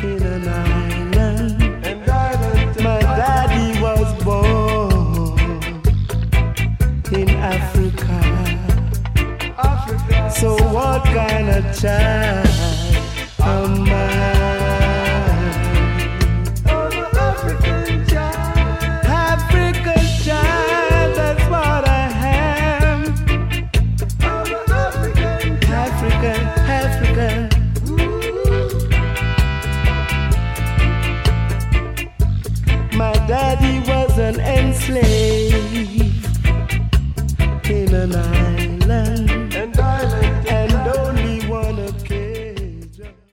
in an island. My daddy was born in Africa. So what kind of child am I? African child, that's what I am. African. My daddy was an enslaved in an island.